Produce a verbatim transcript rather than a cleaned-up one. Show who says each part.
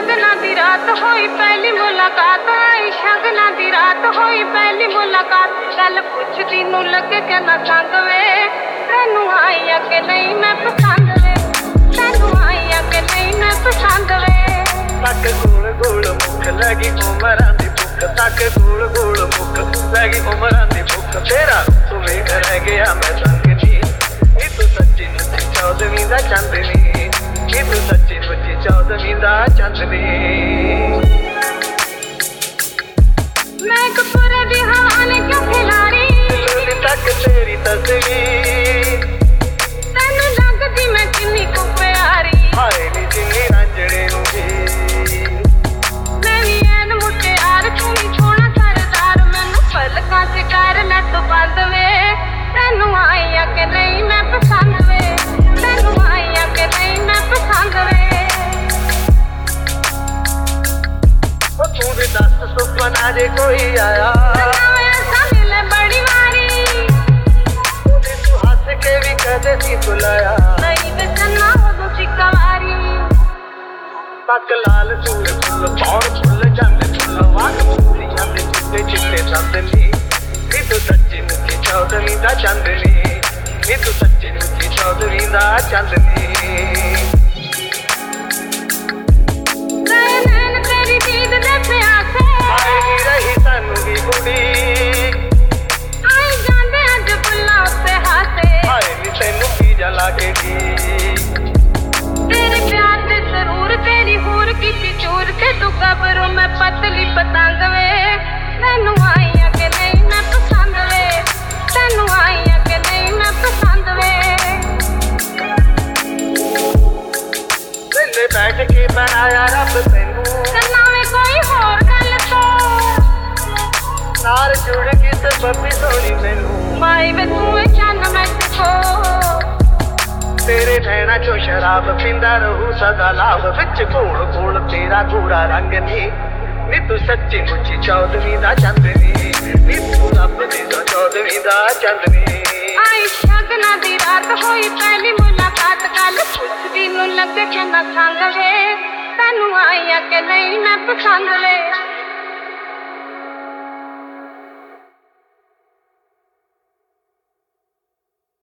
Speaker 1: शगना दी रात होई पहली मुलाकात आई शगना दी रात होई पहली मुलाकात गल पुछदी नूं लगे कहना संग वे तैनू आई आ के नहीं मैं पसंद वे तैनू आई आ के नहीं मैं पसंद वे
Speaker 2: तक गोल गोल मुख लगी उमरां दी भुख तक गोल गोल मुख लगी उमरां दी भुख तेरा तू वेख रह गया मैं संग नी नी तू सच्ची मुच्ची चौदहवीं दा चांदनी नी तू सच्ची मुच्ची चौदहवीं दा चांदनी
Speaker 1: मैं कपूर दी हवा ने क्यों खिलाड़ी
Speaker 2: दिल तक तेरी तस्वीर
Speaker 1: तैनू लगदी मैं किन्नी को प्यारी
Speaker 2: हाय नी जिन्नी रांझणे नूं भी
Speaker 1: मैं भी ऐन मुटियार तू भी छोड़ा सरदार मैनू पलकां च कर नट बंद वे तैनू आई आ के नहीं मैं पसंद वे तैनू आई आ के नहीं मैं पसंद वे
Speaker 2: ओ तू भी दस सुपना जे कोई आया
Speaker 1: नवें असां मिले बड़ी वारी
Speaker 2: तू हंस के भी कदे सी बुलाया
Speaker 1: नहीं वे चन्ना उदों चिकवारी
Speaker 2: तक लाल सूर फुल पौर फुल जांदे फुल वाग फुलियां दे चिट्टे चिट्टे चांदनी नी तू सच्ची मुच्ची चौदहवीं दा चांदनी नी तू सच्ची मुच्ची चौदहवीं दा चांदनी
Speaker 1: गए नैन तेरी दीद दे प्यासे
Speaker 2: आए नी रही सानू भी कुड़ी
Speaker 1: आई जांदे अज बुल्ला उत्ते हासे
Speaker 2: आए नी तैनू की जला के दी
Speaker 1: तेरे प्यार ते जरूर तेरी हूर की चूर ते तू कब्रों में पतली पतंग वे तैनू आई आ के नहीं मैं पसंद वे तैनू आई आ के नहीं मैं पसंद वे
Speaker 2: वेले बैठ के बनाया रब तैनू
Speaker 1: करना वे कोई होर गल तो
Speaker 2: नार जुड़ के ते बब्बी सोनी मैनू
Speaker 1: माई वे तू ए चन्न मैं देखो
Speaker 2: तेरे नैना चो शराब पींदा रहू सदा लाभ विच घोल घोल तेरा गोरा रंग नी नी तू सच्ची मुच्ची चौदहवीं दा चांदनी नी तू रब दी दा चौदहवीं दा चांदनी
Speaker 1: आई शगना दी रात होई पहली मुलाकात गल पुछदी नूं लगे कहना संग वे तैनू आई आ के नहीं मैं पसंद वे